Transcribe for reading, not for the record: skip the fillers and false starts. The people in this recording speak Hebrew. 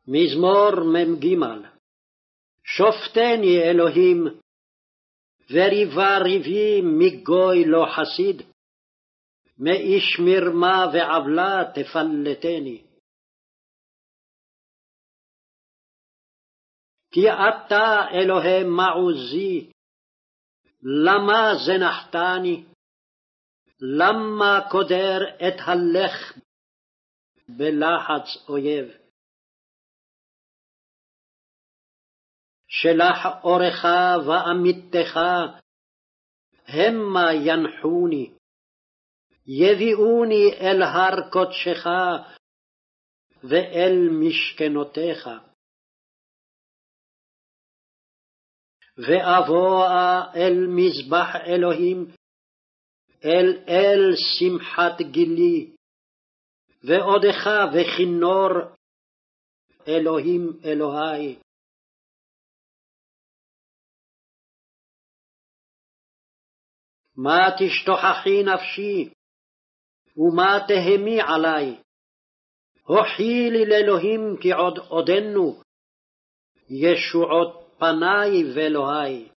מזמור מ"ג. שופטני אלוהים, וריבה ריבי מגוי לא חסיד, מאיש מרמה ועוולה תפלטני. כי אתה אלוהי מעוזי, למה זנחתני? למה קודר את הלך בלחץ אויב? שלח אורך ואמיתך, המה ינחוני, יביאוני אל הר קודשך ואל משכנותיך. ואבואה אל מזבח אלוהים, אל שמחת גילי, ועודך וכינור, אלוהים אלוהי. מה תשתוכחי נפשי, ומה תהמי עלי? הוכילי לאלוהים כי עוד עודנו, ישועות פני ואלוהי.